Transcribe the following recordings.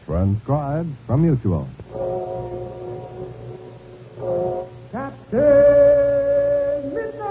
Transcribed from Mutual. Captain Midnight!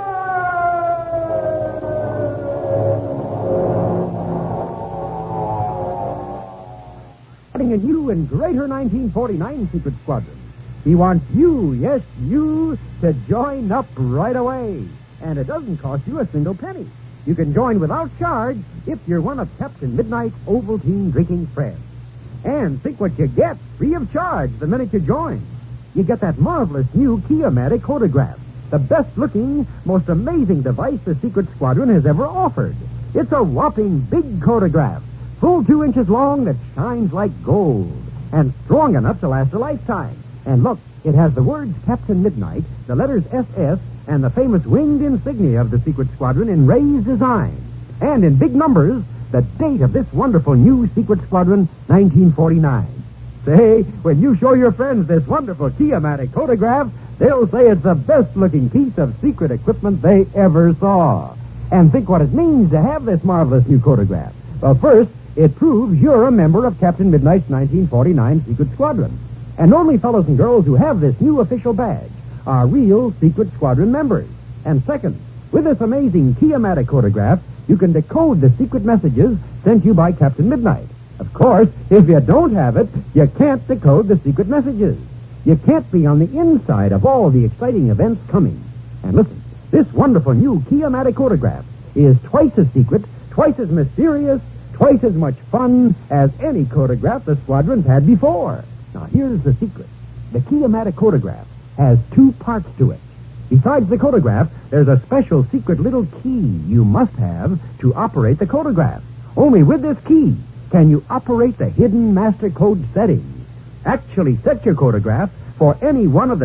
Starting a new and greater 1949 Secret Squadron. He wants you, yes, you, to join up right away. And it doesn't cost you a single penny. You can join without charge if you're one of Captain Midnight's Ovaltine drinking friends. And think what you get free of charge the minute you join. You get that marvelous new Kia-Matic Kodograph, the best-looking, most amazing device the Secret Squadron has ever offered. It's a whopping big Kodograph, full 2 inches long that shines like gold, and strong enough to last a lifetime. And look, it has the words Captain Midnight, the letters SS, and the famous winged insignia of the Secret Squadron in raised design. And in big numbers, the date of this wonderful new Secret Squadron, 1949. Say, when you show your friends this wonderful Kia-Matic Kodograph, they'll say it's the best-looking piece of secret equipment they ever saw. And think what it means to have this marvelous new Kodograph. Well, first, it proves you're a member of Captain Midnight's 1949 Secret Squadron. And only fellows and girls who have this new official badge are real Secret Squadron members. And second, with this amazing Kia-Matic Kodograph, you can decode the secret messages sent you by Captain Midnight. Of course, if you don't have it, you can't decode the secret messages. You can't be on the inside of all the exciting events coming. And listen, this wonderful new Kia-Matic Kodograph is twice as secret, twice as mysterious, twice as much fun as any Kodograph the Squadron's had before. Now, here's the secret. The Kia-Matic Kodograph has 2 parts to it. Besides the Kodograph, there's a special secret little key you must have to operate the Kodograph. Only with this key can you operate the hidden master code settings. Actually set your Kodograph for any one of the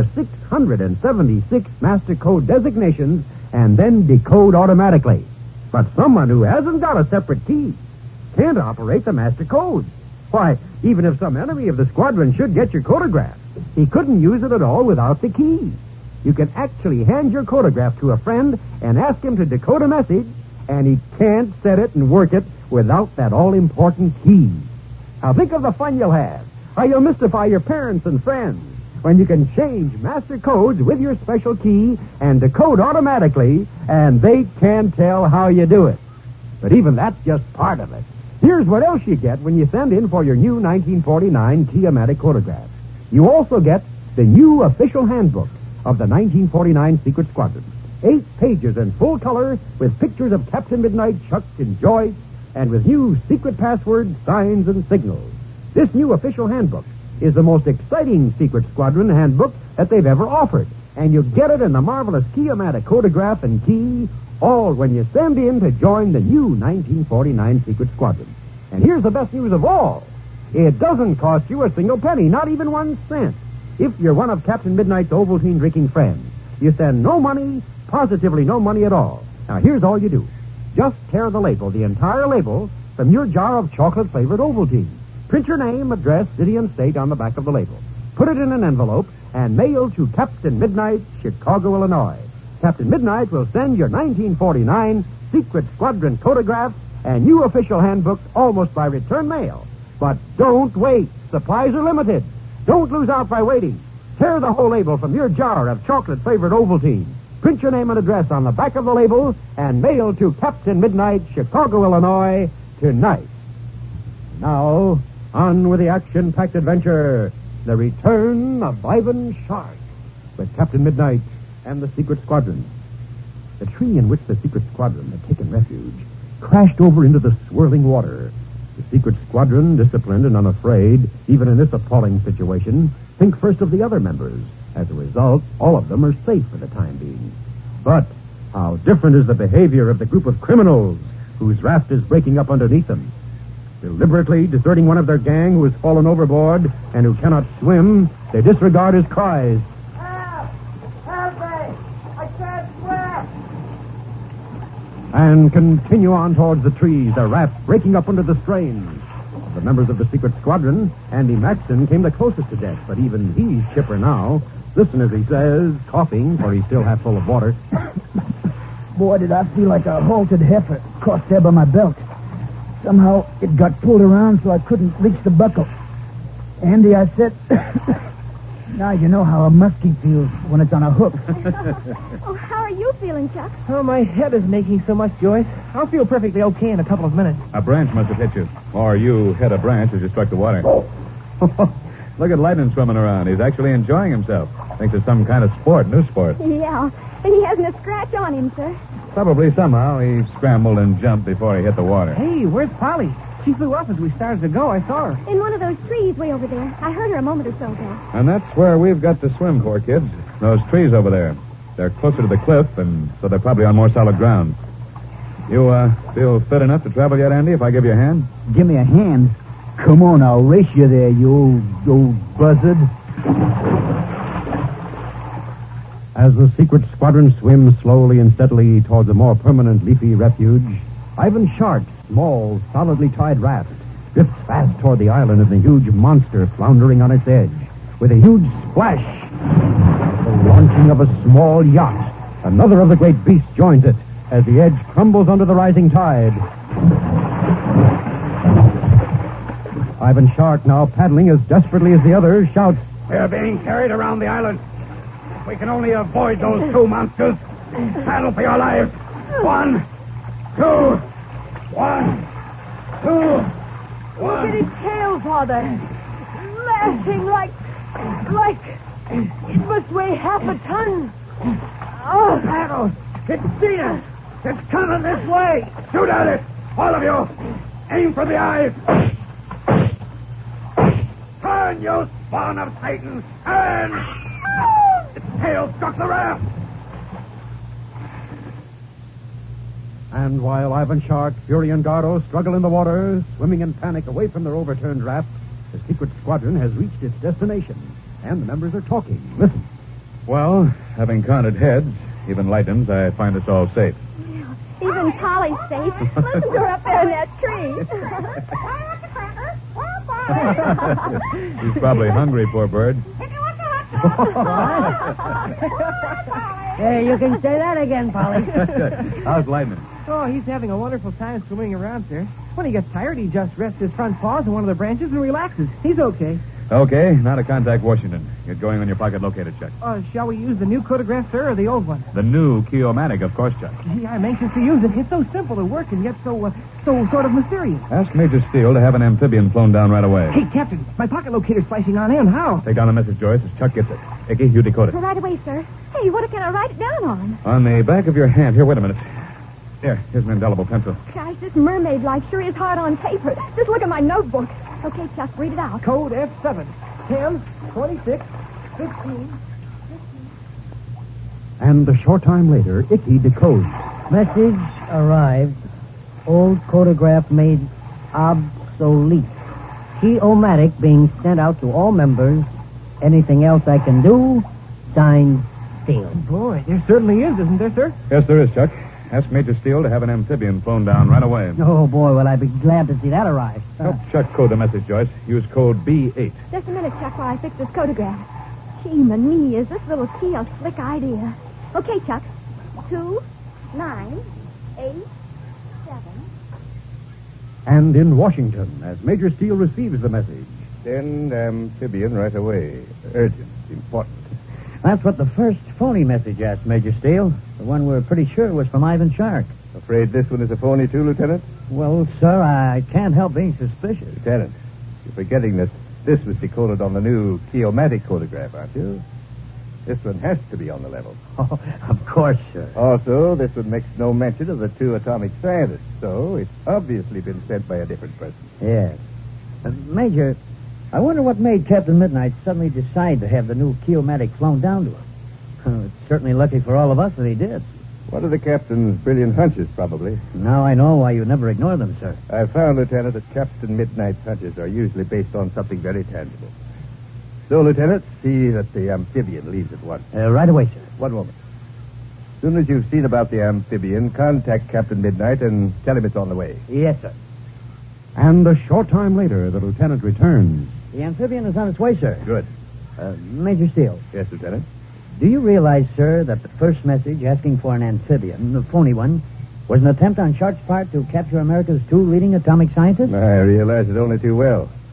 676 master code designations and then decode automatically. But someone who hasn't got a separate key can't operate the master code. Why, even if some enemy of the Squadron should get your Kodograph, he couldn't use it at all without the key. You can actually hand your Kodograph to a friend and ask him to decode a message, and he can't set it and work it without that all-important key. Now think of the fun you'll have, how you'll mystify your parents and friends when you can change master codes with your special key and decode automatically, and they can't tell how you do it. But even that's just part of it. Here's what else you get when you send in for your new 1949 Kia-Matic Kodograph. You also get the new official handbook of the 1949 Secret Squadron. 8 pages in full color with pictures of Captain Midnight, Chuck, and Joyce, and with new secret passwords, signs, and signals. This new official handbook is the most exciting Secret Squadron handbook that they've ever offered. And you get it in the marvelous Kia-Matic Kodograph and key, all when you send in to join the new 1949 Secret Squadron. And here's the best news of all. It doesn't cost you a single penny, not even 1 cent. If you're one of Captain Midnight's Ovaltine drinking friends, you send no money, positively no money at all. Now, here's all you do. Just tear the label, the entire label, from your jar of chocolate-flavored Ovaltine. Print your name, address, city, and state on the back of the label. Put it in an envelope and mail to Captain Midnight, Chicago, Illinois. Captain Midnight will send your 1949 Secret Squadron Kodograph and new official handbook almost by return mail. But don't wait. Supplies are limited. Don't lose out by waiting. Tear the whole label from your jar of chocolate-flavored Ovaltine. Print your name and address on the back of the label and mail to Captain Midnight, Chicago, Illinois, tonight. Now, on with the action-packed adventure, The Return of Ivan Shark, with Captain Midnight and the Secret Squadron. The tree in which the Secret Squadron had taken refuge crashed over into the swirling water. The Secret Squadron, disciplined and unafraid, even in this appalling situation, think first of the other members. As a result, all of them are safe for the time being. But how different is the behavior of the group of criminals whose raft is breaking up underneath them. Deliberately deserting one of their gang who has fallen overboard and who cannot swim, they disregard his cries. Help! Help me! I can't swim! And continue on towards the trees, their raft breaking up under the strain. Of the members of the Secret Squadron, Andy Maxton came the closest to death, but even he's chipper now. Listen as he says, coughing, for he's still half full of water. Boy, did I feel like a halted heifer caught there by my belt. Somehow it got pulled around so I couldn't reach the buckle. Andy, I said... Now you know how a muskie feels when it's on a hook. Oh, how are you feeling, Chuck? Oh, my head is aching so much, Joyce. I'll feel perfectly okay in a couple of minutes. A branch must have hit you. Or you hit a branch as you struck the water. Look at Lightning swimming around. He's actually enjoying himself. Thinks it's some kind of sport, new sport. Yeah, but he hasn't a scratch on him, sir. Probably somehow he scrambled and jumped before he hit the water. Hey, where's Polly? She flew up as we started to go. I saw her. In one of those trees way over there. I heard her a moment or so ago. And that's where we've got to swim for, kids. Those trees over there. They're closer to the cliff, and so they're probably on more solid ground. You, feel fit enough to travel yet, Andy, if I give you a hand? Give me a hand. Come on, I'll race you there, you old buzzard. As the secret squadron swims slowly and steadily towards a more permanent leafy refuge, Ivan Shark's small, solidly tied raft drifts fast toward the island of the huge monster floundering on its edge. With a huge splash, the launching of a small yacht. Another of the great beasts joins it as the edge crumbles under the rising tide. Ivan Shark, now paddling as desperately as the others, shouts, We're being carried around the island. If we can only avoid those two monsters, paddle for your lives. 1, 2, 1, 2, 1. Look at his tail, Father. Lashing like... It must weigh half a ton. Oh, paddle. It's seen us. It's coming this way. Shoot at it. All of you. Aim for the eyes. Turn, you spawn of Satan. Turn. Its tail struck the raft. And while Ivan Shark, Fury, and Gardo struggle in the water, swimming in panic away from their overturned raft, the secret squadron has reached its destination, and the members are talking. Listen. Well, having counted heads, even Lightning's, I find us all safe. Even Polly's safe. Listen to her up there in that tree. He's probably hungry, poor bird. Hey, you can say that again, Polly. How's Lightning? Oh, he's having a wonderful time swimming around, sir. When he gets tired, he just rests his front paws on one of the branches and relaxes. He's okay. Okay, now to contact Washington. Get going on your pocket locator check. Shall we use the new photograph, sir, or the old one? The new Key-O-Matic, of course, Chuck. Gee, I'm anxious to use it. It's so simple to work and yet so sort of mysterious. Ask Major Steele to have an amphibian flown down right away. Hey, Captain, my pocket locator's flashing on end. How? Take down the message, Joyce, as Chuck gets it. Icky, you decode it. Right away, sir. Hey, what can I write it down on? On the back of your hand. Here, wait a minute. Here's an indelible pencil. Gosh, this mermaid life sure is hard on paper. Just look at my notebook. Okay, Chuck, read it out. Code F7. 10, 26, 15. And a short time later, Icky decodes. Message arrived. Old photograph made obsolete. Key-O-Matic being sent out to all members. Anything else I can do? Signed, Steele. Boy, there certainly is, isn't there, sir? Yes, there is, Chuck. Ask Major Steele to have an amphibian flown down right away. Oh, boy, well, I'd be glad to see that arrive. Help Chuck code the message, Joyce. Use code B8. Just a minute, Chuck, while I fix this photograph. Gee, me, is this little key a slick idea? Okay, Chuck. 2, 9, 8, 7. And in Washington, as Major Steele receives the message. Send amphibian right away. Urgent. Important. That's what the first phony message asked, Major Steele. The one we're pretty sure was from Ivan Shark. Afraid this one is a phony, too, Lieutenant? Well, sir, I can't help being suspicious. Lieutenant, you're forgetting that this was decoded on the new Key-O-Matic photograph, aren't you? This one has to be on the level. Oh, of course, sir. Also, this one makes no mention of the two atomic scientists, so it's obviously been sent by a different person. Yes. Major, I wonder what made Captain Midnight suddenly decide to have the new Key-O-Matic flown down to him. It's certainly lucky for all of us that he did. One of the captain's brilliant hunches, probably. Now I know why you never ignore them, sir. I found, Lieutenant, that Captain Midnight's hunches are usually based on something very tangible. So, Lieutenant, see that the amphibian leaves at once. Right away, sir. One moment. As soon as you've seen about the amphibian, contact Captain Midnight and tell him it's on the way. Yes, sir. And a short time later, the lieutenant returns. The amphibian is on its way, sir. Good. Major Steele, Yes, Lieutenant? do you realize, sir, that the first message asking for an amphibian, the phony one, was an attempt on Shark's part to capture America's two leading atomic scientists? I realize it only too well.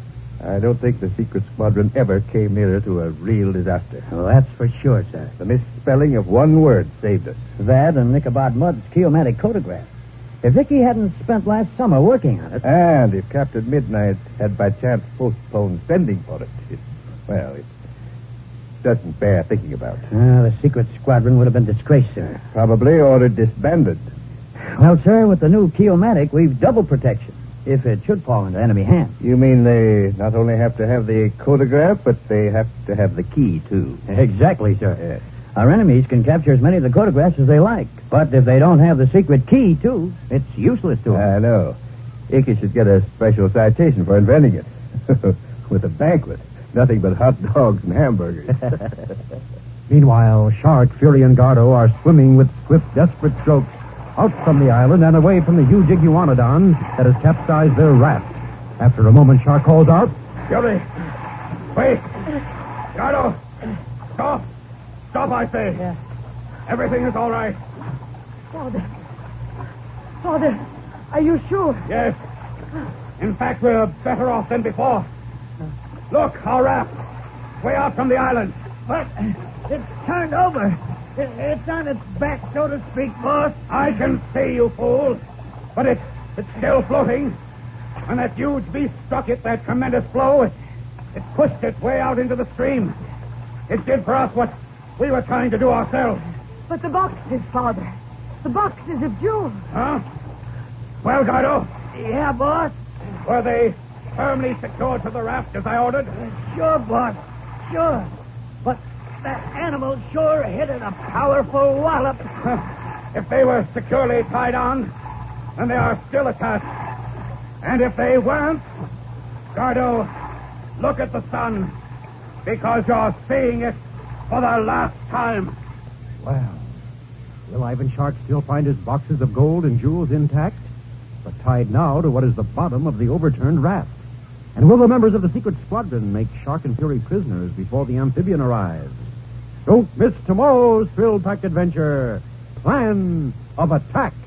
I don't think the secret squadron ever came nearer to a real disaster. Well, that's for sure, sir. The misspelling of one word saved us. That and Ichabod Mudd's Key-O-Matic Codograph. If Vicky hadn't spent last summer working on it... And if Captain Midnight had by chance postponed sending for it, it doesn't bear thinking about. The secret squadron would have been disgraced, sir. Probably ordered disbanded. Well, sir, with the new Key-O-Matic, we've double protection, if it should fall into enemy hands. You mean they not only have to have the codograph, but they have to have the key, too? Exactly, sir. Yes. Our enemies can capture as many of the codographs as they like, but if they don't have the secret key, too, it's useless to them. I know. Icky should get a special citation for inventing it. With a banquet. Nothing but hot dogs and hamburgers. Meanwhile, Shark, Fury, and Gardo are swimming with swift, desperate strokes out from the island and away from the huge iguanodon that has capsized their raft. After a moment, Shark calls out, Fury! Wait! Gardo! Stop! Stop, I say! Yeah. Everything is all right. Father, are you sure? Yes. In fact, we're better off than before. Look, our raft. Way out from the island. But it's turned over. It's on its back, so to speak, boss. I can see, you fool. But it's still floating. When that huge beast struck it, that tremendous blow, it pushed it way out into the stream. It did for us what we were trying to do ourselves. But the boxes, Father. The boxes of jewels. Huh? Well, Gardo, Yeah, boss. were they firmly secured to the raft as I ordered? Sure, boss. Sure. But that animal sure hit it a powerful wallop. If they were securely tied on, then they are still attached. And if they weren't, Gardo, look at the sun, because you're seeing it for the last time. well, will Ivan Shark still find his boxes of gold and jewels intact, but tied now to what is the bottom of the overturned raft? And will the members of the secret squadron make Shark and Fury prisoners before the amphibian arrives? Don't miss tomorrow's thrill-packed adventure, Plan of Attack.